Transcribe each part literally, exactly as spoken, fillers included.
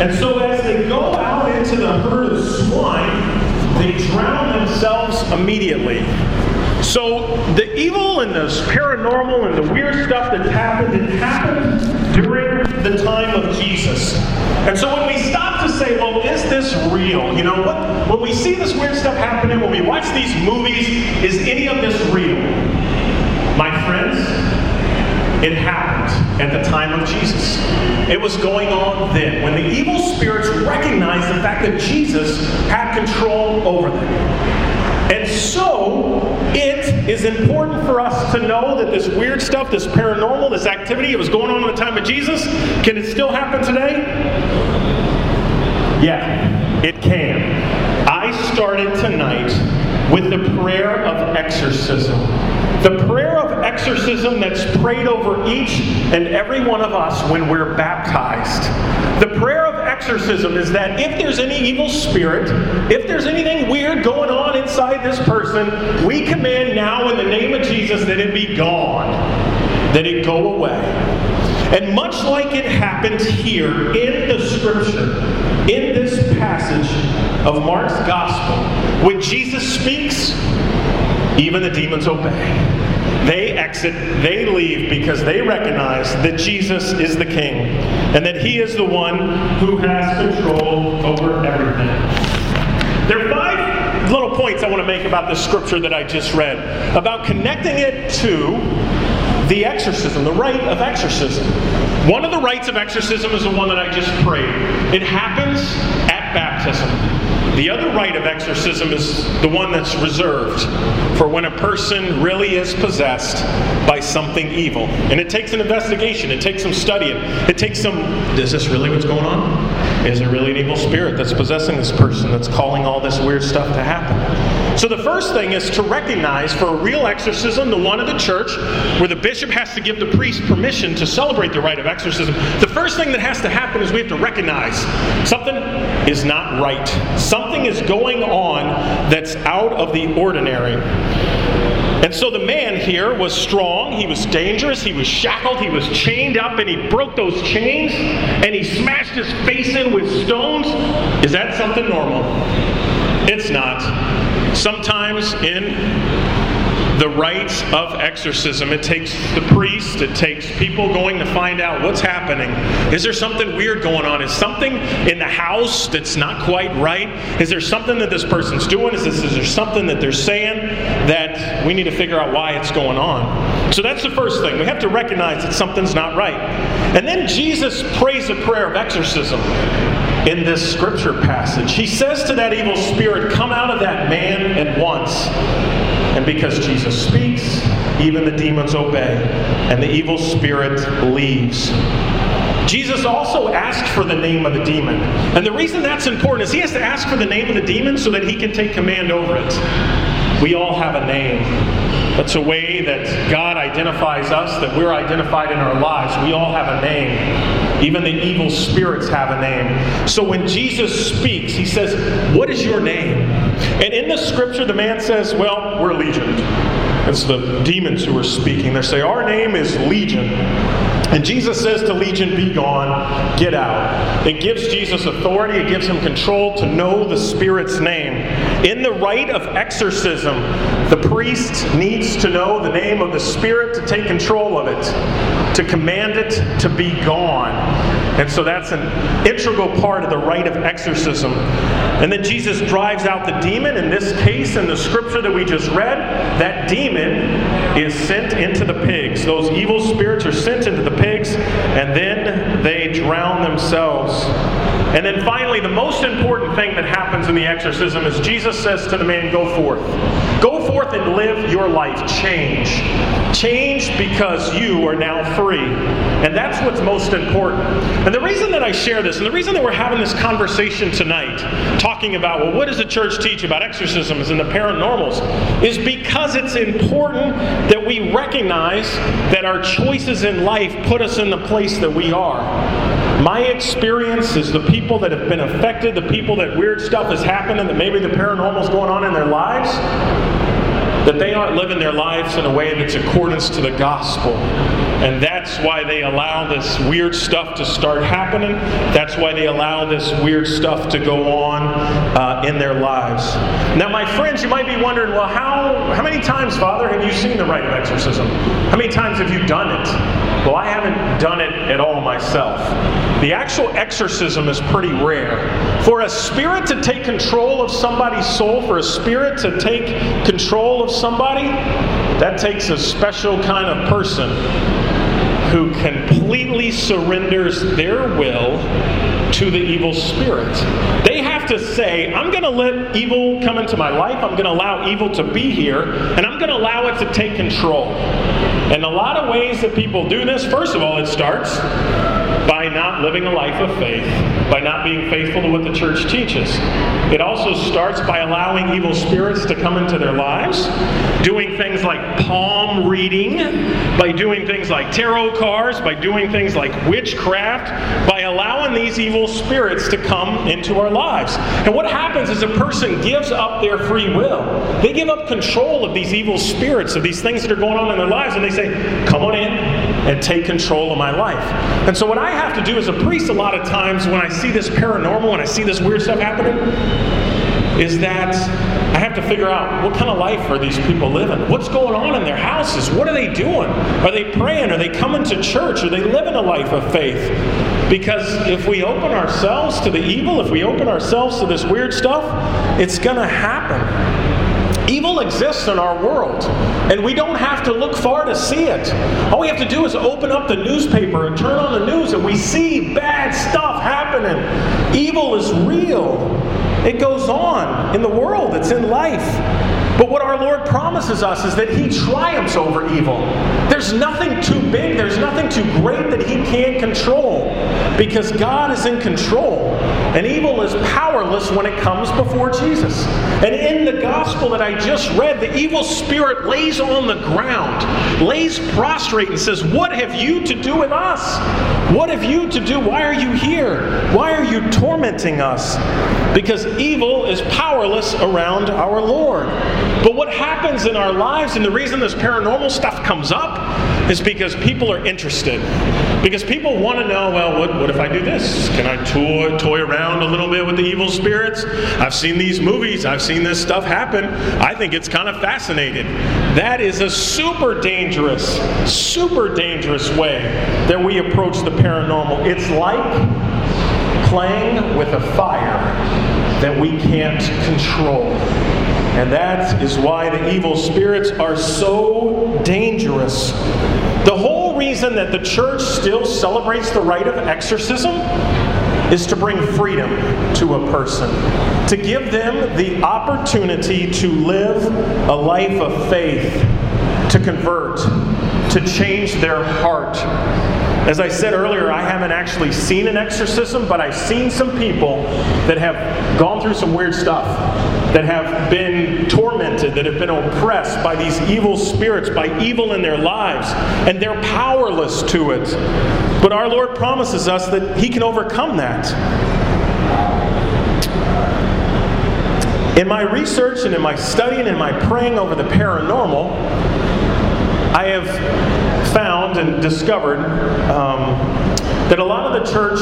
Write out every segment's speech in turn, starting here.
And so as they go out into the herd of swine, they drown themselves immediately. So the evil and the paranormal and the weird stuff that's happened, it happened during the time of Jesus. And so when we stop to say, well, is this real? You know, what, when we see this weird stuff happening, when we watch these movies, is any of this real? My friends, it happened at the time of Jesus. It was going on then, when the evil spirits recognized the fact that Jesus had control over them. And so, it is important for us to know that this weird stuff, this paranormal, this activity, it was going on at the time of Jesus. Can it still happen today? Yeah, it can. I started tonight with the prayer of exorcism. The prayer of exorcism that's prayed over each and every one of us when we're baptized. The prayer of exorcism is that if there's any evil spirit, if there's anything weird going on inside this person, we command now in the name of Jesus that it be gone, that it go away. And much like it happens here in the Scripture, in this passage of Mark's Gospel, when Jesus speaks, even the demons obey. They exit, they leave because they recognize that Jesus is the King and that He is the one who has control over everything. There are five little points I want to make about this scripture that I just read, about connecting it to the exorcism, the rite of exorcism. One of the rites of exorcism is the one that I just prayed. It happens at baptism. The other rite of exorcism is the one that's reserved for when a person really is possessed by something evil. And it takes an investigation. It takes some studying. It takes some, is this really what's going on? Is there really an evil spirit that's possessing this person that's causing all this weird stuff to happen? So the first thing is to recognize for a real exorcism, the one of the church, where the bishop has to give the priest permission to celebrate the rite of exorcism, the first thing that has to happen is we have to recognize something is not right. Something is going on that's out of the ordinary. And so the man here was strong, he was dangerous, he was shackled, he was chained up, and he broke those chains, and he smashed his face in with stones. Is that something normal? It's not. Sometimes in the rites of exorcism, it takes the priest, it takes people going to find out what's happening. Is there something weird going on? Is something in the house that's not quite right? Is there something that this person's doing? Is, this, is there something that they're saying that we need to figure out why it's going on? So that's the first thing. We have to recognize that something's not right. And then Jesus prays a prayer of exorcism in this scripture passage. He says to that evil spirit, come out of that man at once. And because Jesus speaks, even the demons obey, and the evil spirit leaves. Jesus also asked for the name of the demon. And the reason that's important is he has to ask for the name of the demon so that he can take command over it. We all have a name. That's a way that God identifies us, that we're identified in our lives. We all have a name. Even the evil spirits have a name. So when Jesus speaks, he says, what is your name? And in the scripture, the man says, well, we're Legion. It's the demons who are speaking. They say, our name is Legion. And Jesus says to Legion, be gone, get out. It gives Jesus authority, it gives him control to know the Spirit's name. In the rite of exorcism, the priest needs to know the name of the Spirit to take control of it, to command it to be gone. And so that's an integral part of the rite of exorcism. And then Jesus drives out the demon. In this case, in the scripture that we just read, that demon is sent into the pigs. Those evil spirits are sent into the pigs, and then they drown themselves. And then finally, the most important thing that happens in the exorcism is Jesus says to the man, go forth. Go forth and live your life. Change. Change because you are now free. And that's what's most important. And the reason that I share this, and the reason that we're having this conversation tonight, talking about, well, what does the church teach about exorcisms and the paranormals, is because it's important that we recognize that our choices in life put us in the place that we are. My experience is the people that have been affected, the people that weird stuff has happened and that maybe the paranormal is going on in their lives, that they aren't living their lives in a way that's accordance to the gospel. And that's why they allow this weird stuff to start happening. That's why they allow this weird stuff to go on uh, in their lives. Now, my friends, you might be wondering, well, how, how many times, Father, have you seen the rite of exorcism? How many times have you done it? Well, I haven't done it at all myself. The actual exorcism is pretty rare. For a spirit to take control of somebody's soul, for a spirit to take control of somebody, that takes a special kind of person who completely surrenders their will to the evil spirit. They have to say, I'm going to let evil come into my life, I'm going to allow evil to be here, and I'm going to allow it to take control. And a lot of ways that people do this, first of all, it starts by not living a life of faith, by not being faithful to what the church teaches. It also starts by allowing evil spirits to come into their lives, doing things like palm reading, by doing things like tarot cards, by doing things like witchcraft, by allowing these evil spirits to come into our lives. And what happens is a person gives up their free will. They give up control of these evil spirits, of these things that are going on in their lives, and they say, come on in and take control of my life. And so what I have to do as a priest a lot of times when I see this paranormal, when I see this weird stuff happening, is that I have to figure out what kind of life are these people living? What's going on in their houses? What are they doing? Are they praying? Are they coming to church? Are they living a life of faith? Because if we open ourselves to the evil, if we open ourselves to this weird stuff, it's going to happen. Evil exists in our world, and we don't have to look far to see it. All we have to do is open up the newspaper and turn on the news, and we see bad stuff happening. Evil is real. It goes on in the world. It's in life. But what our Lord promises us is that He triumphs over evil. There's nothing too big, there's nothing too great that He can't control, because God is in control. And evil is powerless when it comes before Jesus. And in the gospel that I just read, the evil spirit lays on the ground, lays prostrate and says, what have you to do with us? What have you to do? Why are you here? Why are you tormenting us? Because evil is powerless around our Lord. But what happens in our lives, and the reason this paranormal stuff comes up, is because people are interested. Because people want to know, well, what, what if I do this? Can I toy, toy around a little bit with the evil spirits? I've seen these movies. I've seen this stuff happen. I think it's kind of fascinating. That is a super dangerous, super dangerous way that we approach the paranormal. It's like playing with a fire that we can't control. And that is why the evil spirits are so dangerous. The whole reason that the church still celebrates the rite of exorcism is to bring freedom to a person, to give them the opportunity to live a life of faith, to convert, to change their heart. As I said earlier, I haven't actually seen an exorcism, but I've seen some people that have gone through some weird stuff, that have been tormented, that have been oppressed by these evil spirits, by evil in their lives, and they're powerless to it. But our Lord promises us that He can overcome that. In my research and in my study and in my praying over the paranormal, I have found and discovered um, that a lot of the church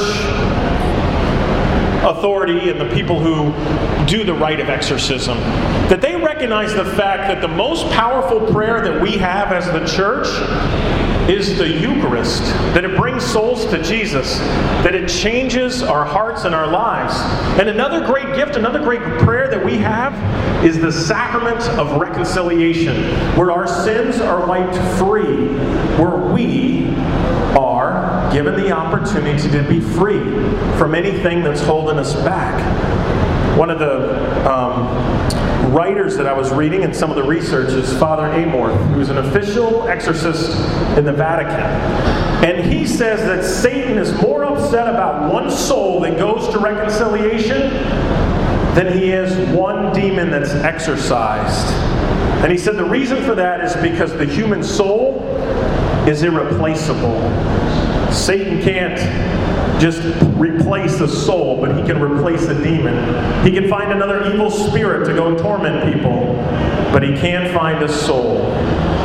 authority and the people who do the rite of exorcism, that they recognize the fact that the most powerful prayer that we have as the church is the Eucharist, that it brings souls to Jesus, that it changes our hearts and our lives. And another great gift, another great prayer that we have is the sacrament of reconciliation, where our sins are wiped free, where we are given the opportunity to be free from anything that's holding us back. One of the um, writers that I was reading in some of the research is Father Amorth, who's an official exorcist in the Vatican. And he says that Satan is more upset about one soul that goes to reconciliation than he is one demon that's exorcised. And he said the reason for that is because the human soul is irreplaceable. Satan can't just replace a soul, but he can replace a demon. He can find another evil spirit to go and torment people, but he can't find a soul.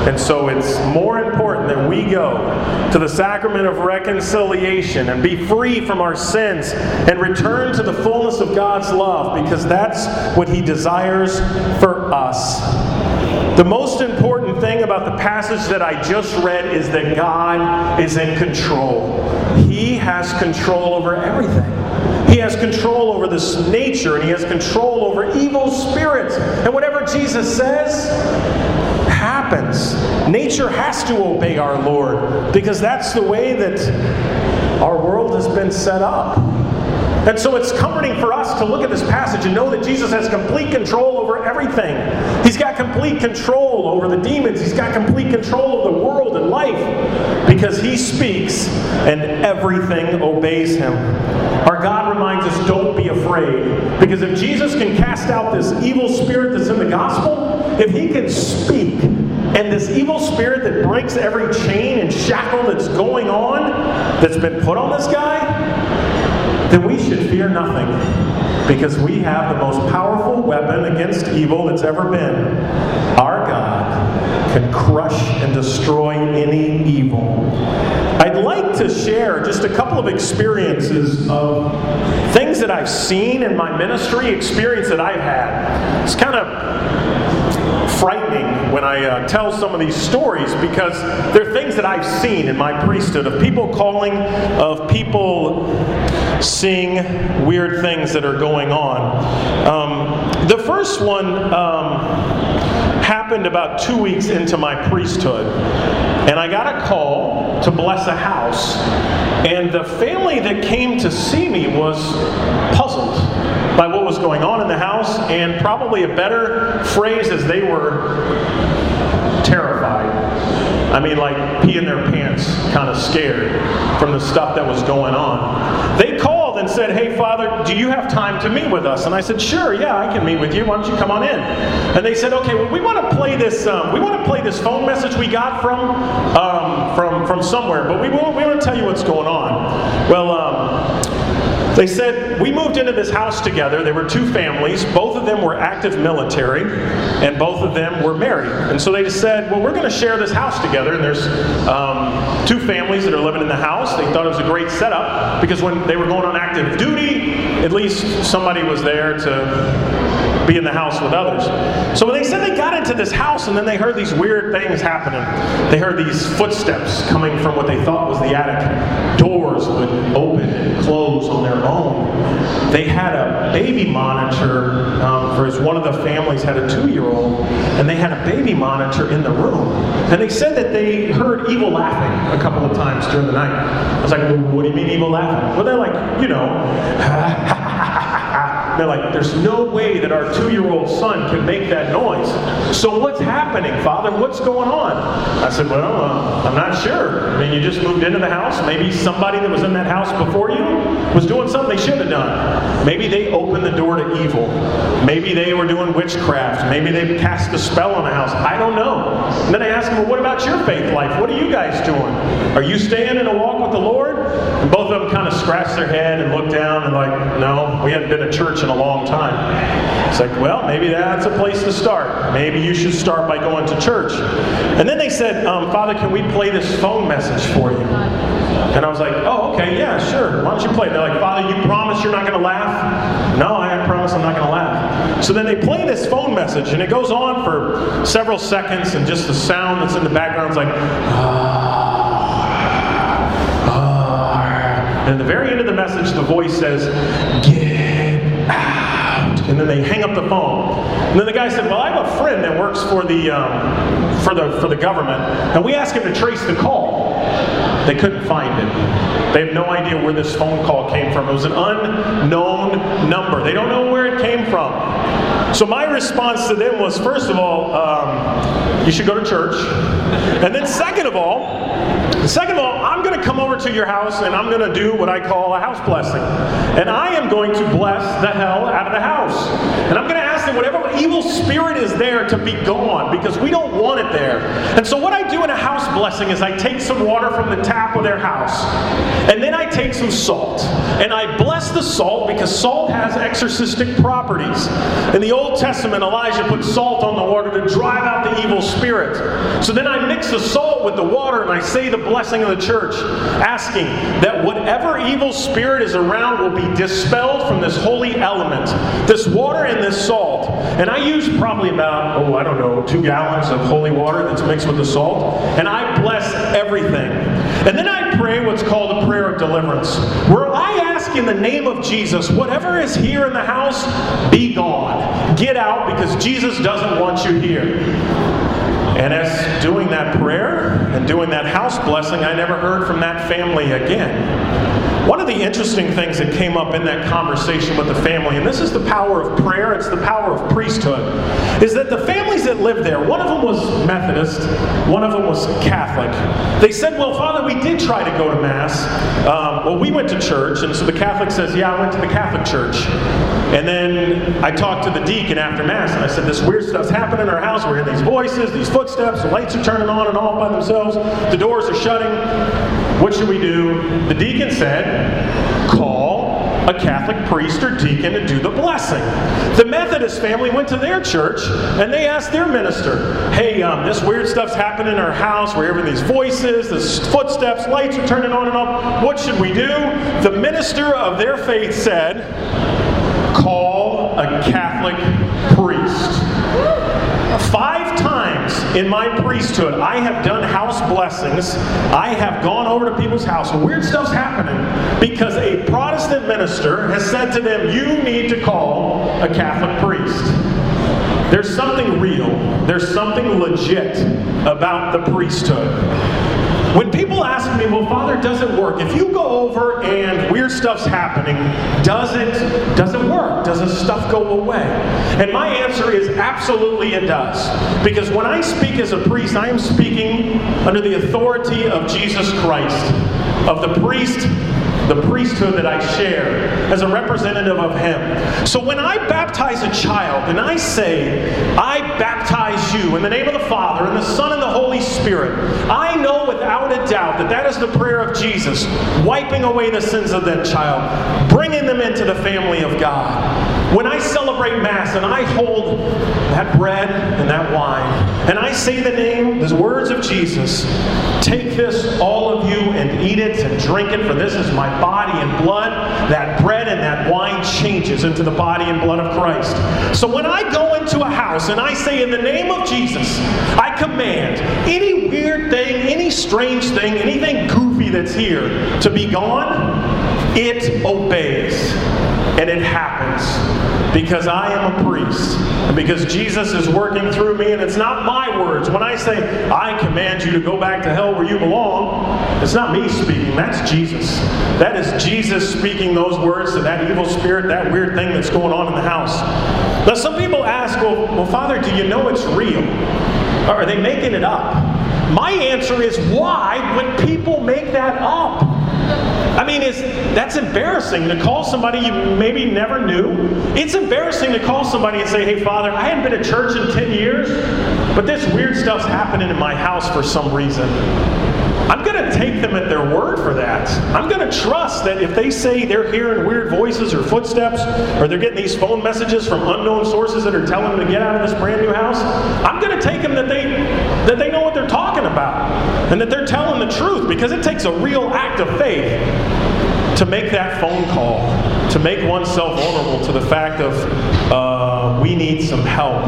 And so it's more important that we go to the sacrament of reconciliation and be free from our sins and return to the fullness of God's love, because that's what He desires for us. The most important thing about the passage that I just read is that God is in control. He has control over everything. He has control over this nature, and He has control over evil spirits. And whatever Jesus says happens. Nature has to obey our Lord, because that's the way that our world has been set up. And so it's comforting for us to look at this passage and know that Jesus has complete control over everything. He's got complete control over the demons. He's got complete control of the world and life, because He speaks and everything obeys Him. Our God reminds us, don't be afraid. Because if Jesus can cast out this evil spirit that's in the gospel, if He can speak, and this evil spirit that breaks every chain and shackle that's going on, that's been put on this guy, then we should fear nothing, because we have the most powerful weapon against evil that's ever been. Our God can crush and destroy any evil. I'd like to share just a couple of experiences of things that I've seen in my ministry, experience that I've had. It's kind of frightening when I uh, tell some of these stories, because they're things that I've seen in my priesthood, of people calling, of people seeing weird things that are going on. Um, the first one um, happened about two weeks into my priesthood, and I got a call to bless a house, and the family that came to see me was puzzled by what was going on in the house, and probably a better phrase is they were terrified. I mean, like peeing their pants, kind of scared from the stuff that was going on. They called and said, "Hey, Father, do you have time to meet with us?" And I said, "Sure, yeah, I can meet with you. Why don't you come on in?" And they said, "Okay, well, we want to play this. Um, we want to play this phone message we got from um, from from somewhere, but we won't. We want to tell you what's going on." Well. Um, They said, we moved into this house together. There were two families. Both of them were active military, and both of them were married. And so they just said, well, we're going to share this house together. And there's um, two families that are living in the house. They thought it was a great setup, because when they were going on active duty, at least somebody was there to be in the house with others. So when they said they got into this house, and then they heard these weird things happening. They heard these footsteps coming from what they thought was the attic. Doors would open and close on their own. They had a baby monitor, um, for one of the families had a two-year-old, and they had a baby monitor in the room. And they said that they heard evil laughing a couple of times during the night. I was like, well, what do you mean evil laughing? Well, they're like, you know, they're like, there's no way that our two-year-old son can make that noise. So what's happening, Father? What's going on? I said, well, uh, I'm not sure. I mean, you just moved into the house. Maybe somebody that was in that house before you was doing something they shouldn't have done. Maybe they opened the door to evil. Maybe they were doing witchcraft. Maybe they cast a spell on the house. I don't know. And then I asked them, well, what about your faith life? What are you guys doing? Are you staying in a walk with the Lord? And both of them kind of scratched their head and looked down and like, no, we haven't been to church in a long time. It's like, well, maybe that's a place to start. Maybe you should start by going to church. And then they said, um, Father, can we play this phone message for you? And I was like, oh, okay, yeah, sure. Why don't you play it? They're like, Father, you promise you're not going to laugh? No, I promise I'm not going to laugh. So then they play this phone message, and it goes on for several seconds, and just the sound that's in the background is like, ah, ah. And at the very end of the message, the voice says, get out. And then they hang up the phone. And then the guy said, well, I have a friend that works for the, um, for the, for the government, and we asked him to trace the call. They couldn't find it. They have no idea where this phone call came from. It was an unknown number. They don't know where it came from. So my response to them was, first of all, um, you should go to church. And then second of all, second of all, I'm going to come over to your house and I'm going to do what I call a house blessing. And I am going to bless the hell out of the house. And I'm going to ask ask that whatever evil spirit is there to be gone, because we don't want it there. And so what I do in a house blessing is I take some water from the tap of their house, and then I take some salt, and I bless the salt because salt has exorcistic properties. In the Old Testament, Elijah put salt on the water to drive out the evil spirit. So then I mix the salt with the water, and I say the blessing of the church, asking that whatever evil spirit is around will be dispelled from this holy element, this water and this salt. And I use probably about, oh, I don't know, two gallons of holy water that's mixed with the salt, and I bless everything. And then I pray what's called a prayer of deliverance, where I ask in the name of Jesus, whatever is here in the house, be gone. Get out, because Jesus doesn't want you here. And as doing that prayer and doing that house blessing, I never heard from that family again. One of the interesting things that came up in that conversation with the family, and this is the power of prayer, it's the power of priesthood, is that the families that lived there, one of them was Methodist, one of them was Catholic. They said, well, Father, we did try to go to Mass. Um, well, we went to church, and so the Catholic says, yeah, I went to the Catholic church. And then I talked to the deacon after Mass, and I said, this weird stuff's happening in our house. We're hearing these voices, these footsteps, the lights are turning on and off by themselves, the doors are shutting. What should we do? The deacon said, call a Catholic priest or deacon to do the blessing. The Methodist family went to their church, and they asked their minister, hey, um, this weird stuff's happening in our house. We're hearing these voices, these footsteps, lights are turning on and off. What should we do? The minister of their faith said, call a Catholic priest. Five times in my priesthood, I have done house blessings. I have gone over to people's house. Weird stuff's happening because a Protestant minister has said to them, you need to call a Catholic priest. There's something real. There's something legit about the priesthood. When people ask me, well, Father, does it work? If you go over and weird stuff's happening, does it, does it work? Does the stuff go away? And my answer is absolutely it does. Because when I speak as a priest, I am speaking under the authority of Jesus Christ, of the priest, the priesthood that I share as a representative of Him. So when I baptize a child and I say, I baptize you in the name of the Father and the Son and the Holy Spirit, I know without a doubt that that is the prayer of Jesus, wiping away the sins of that child, bringing them into the family of God. When I celebrate Mass and I hold that bread and that wine, and I say the name, the words of Jesus, take this, all of you, and eat it and drink it, for this is my body and blood. That bread and that wine changes into the body and blood of Christ. So when I go into a house and I say, in the name of Jesus, I command any weird thing, any strange thing, anything goofy that's here to be gone, it obeys. And it happens because I am a priest and because Jesus is working through me, and it's not my words. When I say, I command you to go back to hell where you belong, it's not me speaking, that's Jesus. That is Jesus speaking those words to that evil spirit, that weird thing that's going on in the house. Now some people ask, well, well Father, do you know it's real? Or are they making it up? My answer is, why would people make that up? I mean, it's, that's embarrassing to call somebody you maybe never knew. It's embarrassing to call somebody and say, hey, Father, I hadn't been to church in ten years, but this weird stuff's happening in my house for some reason. I'm going to take them at their word for that. I'm going to trust that if they say they're hearing weird voices or footsteps, or they're getting these phone messages from unknown sources that are telling them to get out of this brand new house, I'm going to take them that they, that they know what they're talking about, and that they're telling the truth, because it takes a real act of faith to make that phone call, to make oneself vulnerable to the fact of uh, we need some help.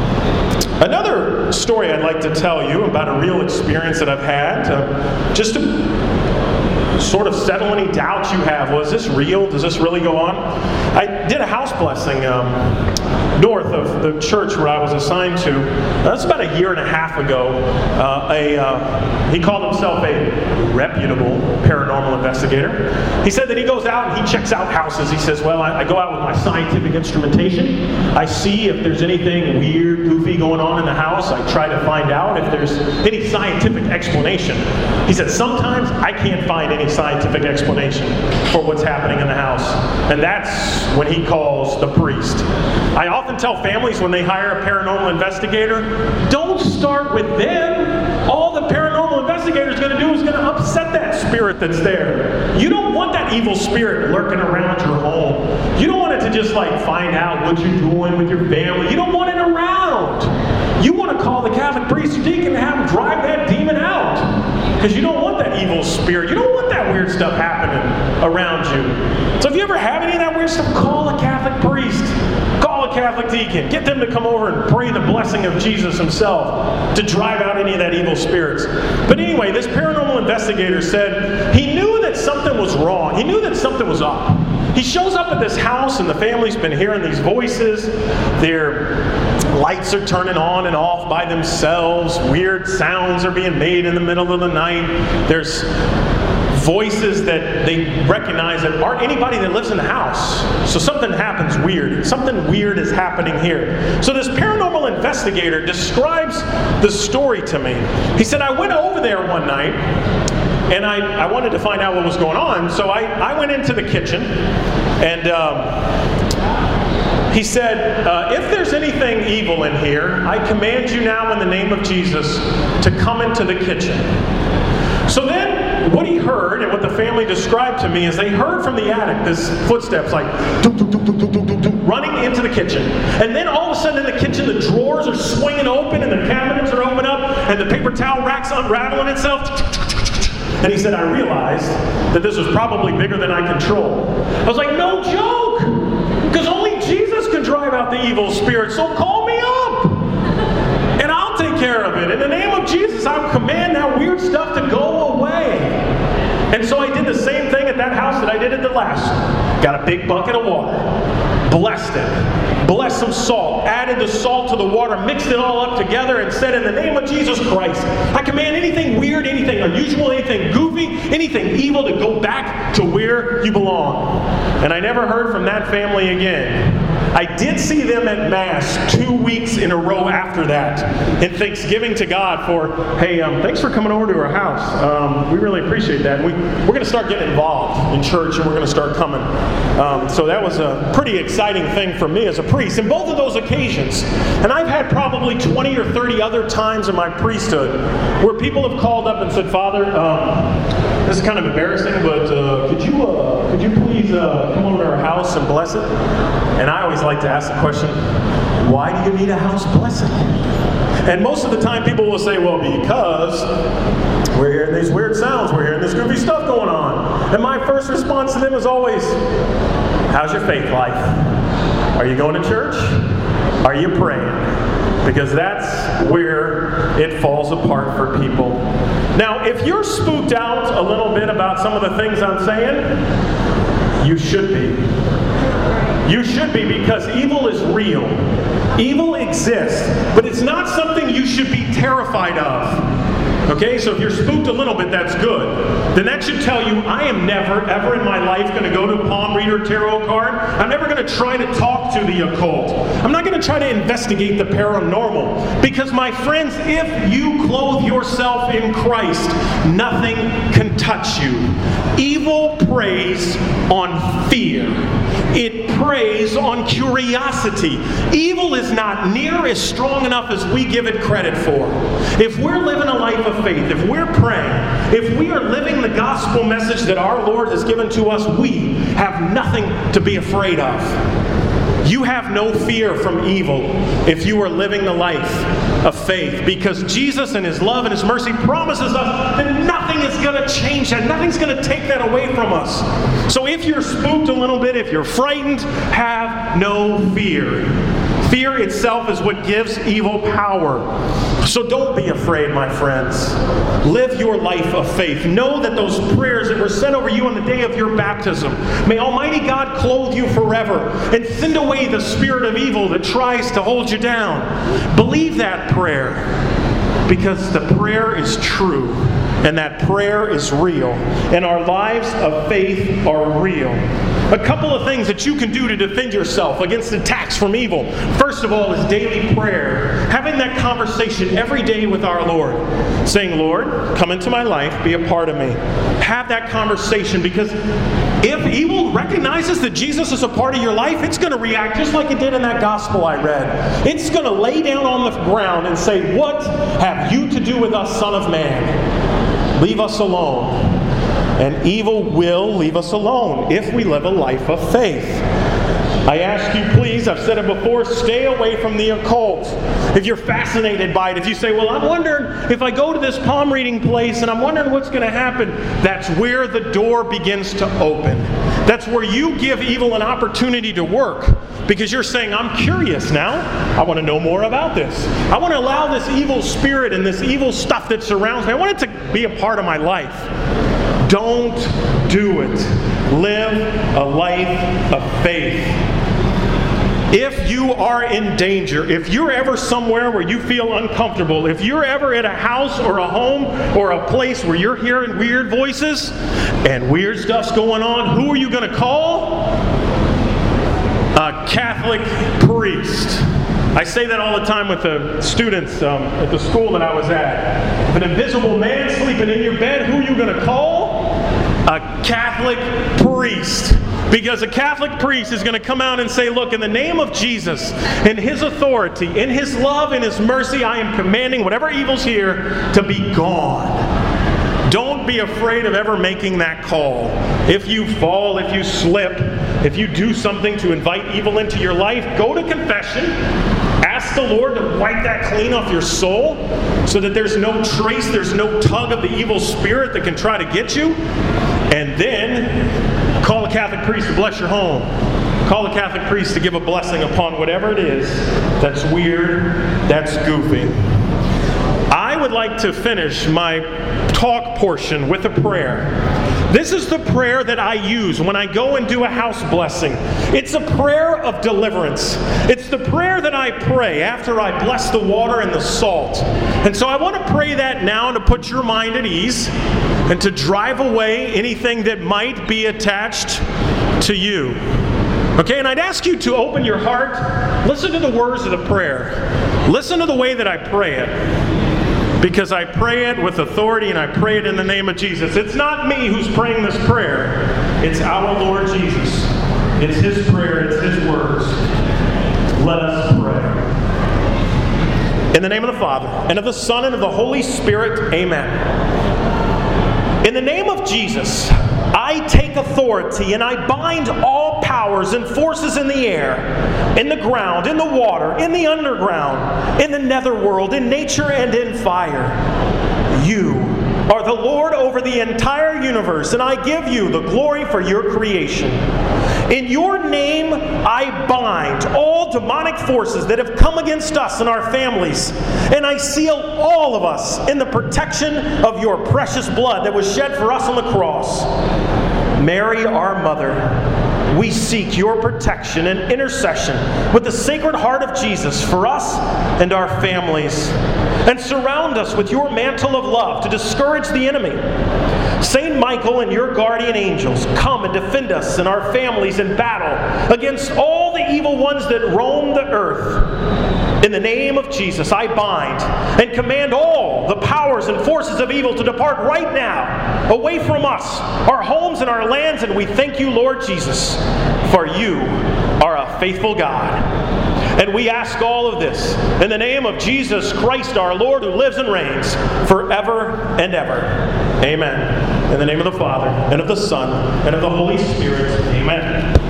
Another story I'd like to tell you about a real experience that I've had, uh, just to sort of settle any doubts you have. Was this real? Does this really go on? I did a house blessing um, north of the church where I was assigned to. That's about a year and a half ago. Uh, a uh, he called himself a reputable paranormal investigator. He said that he goes out and he checks out houses. He says, well, I, I go out with my scientific instrumentation. I see if there's anything weird, goofy going on in the house. I try to find out if there's any scientific explanation. He said, sometimes I can't find any scientific explanation for what's happening in the house. And that's when he calls the priest. I often tell families when they hire a paranormal investigator, don't start with them. All the paranormal investigator is going to do is going to upset that spirit that's there. You don't want that evil spirit lurking around your home. You don't want it to just like find out what you're doing with your family. You don't want it around. You want to call the Catholic priest or deacon and have him drive that demon out. Because you don't want that evil spirit. You don't want that weird stuff happening around you. So if you ever have any of that weird stuff, call a Catholic priest. Call a Catholic deacon. Get them to come over and pray the blessing of Jesus himself to drive out any of that evil spirits. But anyway, this paranormal investigator said he knew that something was wrong. He knew that something was up. He shows up at this house and the family's been hearing these voices. Their lights are turning on and off by themselves. Weird sounds are being made in the middle of the night. There's voices that they recognize that aren't anybody that lives in the house. So something happens weird. Something weird is happening here. So this paranormal investigator describes the story to me. He said, I went over there one night and I, I wanted to find out what was going on. So I, I went into the kitchen and um, he said, uh, if there's anything evil in here, I command you now in the name of Jesus to come into the kitchen. So then what he heard and what the family described to me is they heard from the attic this footsteps like doo, doo, doo, doo, doo, doo, doo, running into the kitchen. And then all of a sudden in the kitchen the drawers are swinging open and the cabinets are open up and the paper towel rack's unraveling itself. And he said, I realized that this was probably bigger than I control. I was like, no joke! Because only Jesus can drive out the evil spirit, so call me up! And I'll take care of it. In the name of Jesus, I command that weird stuff to go away. And so I did the same thing at that house that I did at the last one. Got a big bucket of water. Blessed it. Blessed some salt. Added the salt to the water. Mixed it all up together and said, in the name of Jesus Christ, I command anything weird, anything unusual, anything goofy, anything evil to go back to where you belong. And I never heard from that family again. I did see them at Mass two weeks in a row after that in thanksgiving to God for, hey, um, thanks for coming over to our house. Um, we really appreciate that. And we, we're going to start getting involved in church and we're going to start coming. Um, so that was a pretty exciting thing for me as a priest. In both of those occasions, and I've had probably twenty or thirty other times in my priesthood where people have called up and said, Father, um, this is kind of embarrassing, but uh, could you uh, could you please uh, come over to our house and bless it? And I always like to ask the question, why do you need a house blessing? And most of the time people will say, well, because we're hearing these weird sounds, we're hearing this goofy stuff going on. And my first response to them is always, how's your faith life? Are you going to church? Are you praying? Because that's where it falls apart for people. Now, if you're spooked out a little bit about some of the things I'm saying, you should be. You should be, because evil is real. Evil exists, but it's not something you should be terrified of. Okay, so if you're spooked a little bit, that's good. Then that should tell you, I am never, ever in my life going to go to a palm reader tarot card. I'm never going to try to talk to the occult. I'm not going to try to investigate the paranormal. Because, my friends, if you clothe yourself in Christ, nothing can touch you. Evil preys on fear. It preys on curiosity. Evil is not near as strong enough as we give it credit for. If we're living a life of faith, if we're praying, if we are living the gospel message that our Lord has given to us, we have nothing to be afraid of. You have no fear from evil if you are living the life of faith, because Jesus and His love and His mercy promises us that nothing is going to change that. Nothing's going to take that away from us. So if you're spooked a little bit, if you're frightened, have no fear. Fear itself is what gives evil power. So don't be afraid, my friends. Live your life of faith. Know that those prayers that were sent over you on the day of your baptism, may Almighty God clothe you forever and send away the spirit of evil that tries to hold you down. Believe that prayer, because the prayer is true, and that prayer is real, and our lives of faith are real. A couple of things that you can do to defend yourself against attacks from evil. First of all is daily prayer. Having that conversation every day with our Lord. Saying, Lord, come into my life, be a part of me. Have that conversation, because if evil recognizes that Jesus is a part of your life, it's going to react just like it did in that gospel I read. It's going to lay down on the ground and say, what have you to do with us, Son of Man? Leave us alone. And evil will leave us alone if we live a life of faith. I ask you, please, I've said it before, stay away from the occult. If you're fascinated by it, if you say, well, I'm wondering if I go to this palm reading place and I'm wondering what's going to happen, that's where the door begins to open. That's where you give evil an opportunity to work, because you're saying, I'm curious now. I want to know more about this. I want to allow this evil spirit and this evil stuff that surrounds me, I want it to be a part of my life. Don't do it. Live a life of faith. If you are in danger, if you're ever somewhere where you feel uncomfortable, if you're ever at a house or a home or a place where you're hearing weird voices and weird stuff's going on, who are you going to call? A Catholic priest. I say that all the time with the students um, at the school that I was at. If an invisible man sleeping in your bed, who are you going to call? A Catholic priest. Because a Catholic priest is going to come out and say, look, in the name of Jesus, in His authority, in His love, in His mercy, I am commanding whatever evil's here to be gone. Don't be afraid of ever making that call. If you fall, if you slip, if you do something to invite evil into your life, go to confession. Ask the Lord to wipe that clean off your soul so that there's no trace, there's no tug of the evil spirit that can try to get you. And then call a Catholic priest to bless your home. Call a Catholic priest to give a blessing upon whatever it is that's weird, that's goofy. I would like to finish my talk portion with a prayer. This is the prayer that I use when I go and do a house blessing. It's a prayer of deliverance. It's the prayer that I pray after I bless the water and the salt. And so I want to pray that now to put your mind at ease and to drive away anything that might be attached to you. Okay, and I'd ask you to open your heart, listen to the words of the prayer. Listen to the way that I pray it. Because I pray it with authority and I pray it in the name of Jesus. It's not me who's praying this prayer. It's our Lord Jesus. It's His prayer. It's His words. Let us pray. In the name of the Father, and of the Son, and of the Holy Spirit, amen. In the name of Jesus, I take authority and I bind all powers and forces in the air, in the ground, in the water, in the underground, in the netherworld, in nature and in fire. You are the Lord over the entire universe, and I give you the glory for your creation. In your name, I bind all demonic forces that have come against us and our families, and I seal all of us in the protection of your precious blood that was shed for us on the cross. Mary, our Mother, we seek your protection and intercession with the Sacred Heart of Jesus for us and our families. And surround us with your mantle of love to discourage the enemy. Saint Michael and your guardian angels, come and defend us and our families in battle against all the evil ones that roam the earth. In the name of Jesus, I bind and command all the powers and forces of evil to depart right now, away from us, our homes and our lands, and we thank you, Lord Jesus, for you are a faithful God. And we ask all of this in the name of Jesus Christ, our Lord, who lives and reigns forever and ever. Amen. In the name of the Father, and of the Son, and of the Holy Spirit. Amen.